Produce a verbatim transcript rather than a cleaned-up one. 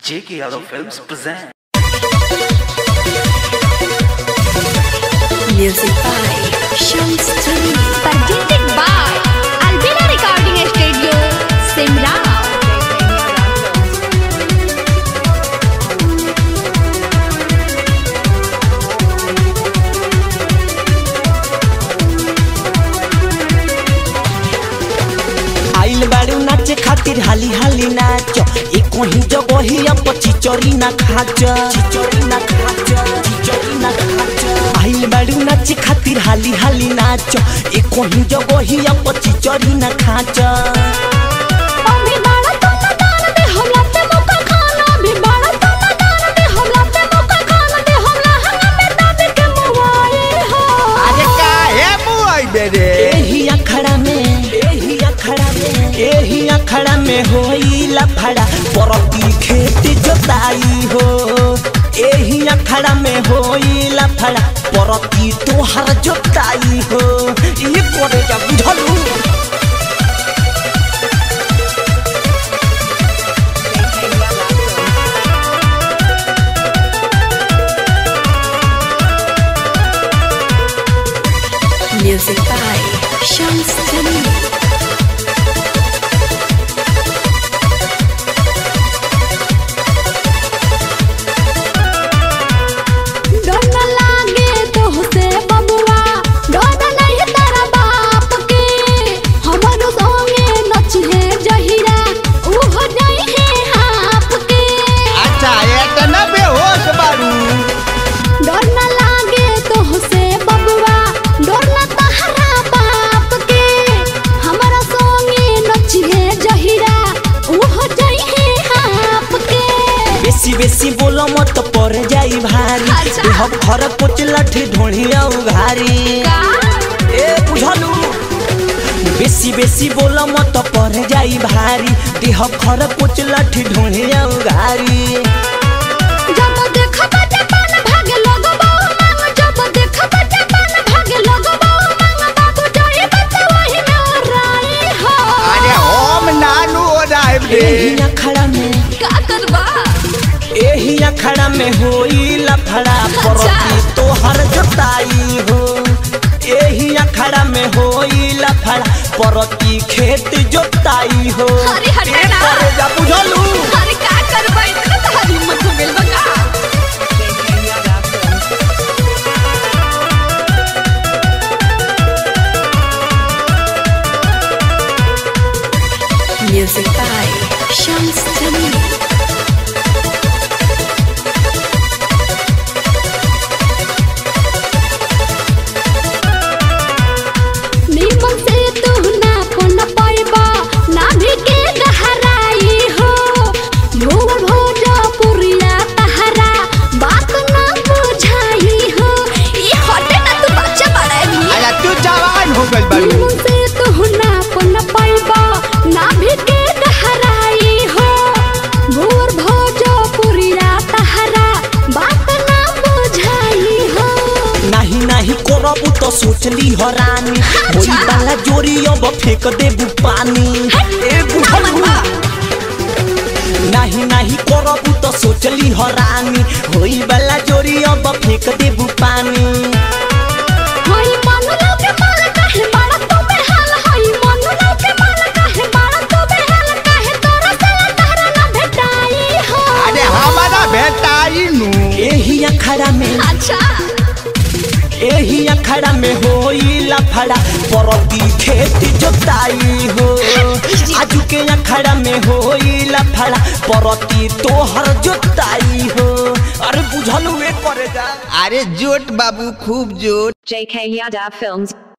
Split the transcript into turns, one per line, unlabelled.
J K Yadav Films present.
Music by Shams Tuni. Presented by Albina Recording Studio, Simrao.
आइल बाड़ू नाचे खातिर हाली हाली नाच एक ही जगही अब चिचोरी ना खाच चिचोरी ना खाच चिचोरी ना खाच आइल बाड़ू नाचे खातिर हाली हाली नाच एक ही जगही अब चिचोरी ना खाच
अभी बाड़ा तो ना दान दे हमरा पे मौका खाना अभी बाड़ा तो ना दान दे हमरा पे मौका खाना दे हमरा हंगा में दाद के मुआए हो
अरे काहे मुआई बेरे
एही अखड़ा में एही अखड़ा में एही अखड़ा में होई लफड़ा परती खेत जोताई हो एही अखड़ा में होई लफड़ा परती तोहर जोताई हो ये करे जा बुझलू
Music by Shams Tuni. डर न लागे तोहसे बबुआ डर नहीं तेरा बाप के हमरो संगे नचिहे जहिरा ऊ हो जाई है हाप के
अच्छा इतना बेहोश बारू
डर न लागे तोहसे बबुआ डर न तहरा बाप के हमरा संगे नचिहे जहिरा ऊ हो जाई है हाप के
बेसी बेसी बोलो मत पर जाई भारी
अच्छा।
देह घर कुछ लठी ढोढ़िया उघारी ए बुझलू बेसी बेसी बोलो मत पर जाई भारी देह घर कुछ लठी ढोढ़िया उघारी
जब देखब जापान भागे लगबो मांग जब देखब जापान भागे लगबो मांग बाबू जाई बत वही में राई हो
अरे हम नानू राइब रे
एही अखड़ा में
का करबा
एही अखड़ा में होई लफड़ा परती तोहर जोताई हो एही अखड़ा में होई लफड़ा परती खेत जोताई हो
अरे हट
ए
ना।
करे जा बुझलू
अरे का करबा इतना तो हिम्मत हो गेल बका Music by Shams Tuni. नीमन से तू ना कोन पाइबा ना भी के गहराई हो भोर भोजपुरिया तहरा बात ना बुझाई हो ई हटे ना तू बच्चा बड़ा भी
अरे तू जवान हो गइल बारू
नीमन से तू ना कोन पाइबा ना भी के गहराई हो भोर भोजपुरिया तहरा बात ना बुझाई हो
नाही नाही करबू तो सोचली हरानी होई वाला जोरी अब फेंक देबू पानी ए बुझलू नाही नाही करबू तो सोचली हरानी होई वाला जोरी अब फेंक देबू पानी
होई मनु लगे माल काहे बाड़ा तो बेहाल होई मनु लगे माल काहे बाड़ा तो बेहाल काहे तोरा से तारा ना भेटाई हो
अरे हमारा भेटाई नू
एही अखड़ा में
अच्छा
एही अखड़ा में होई लफड़ा परती खेत जोताई हो आजू के अखड़ा में होई लफड़ा परती तोहर जोताई हो अरे बुझलू ए करे जा
अरे जोट बाबू खूब जोट
J K Yadav Films.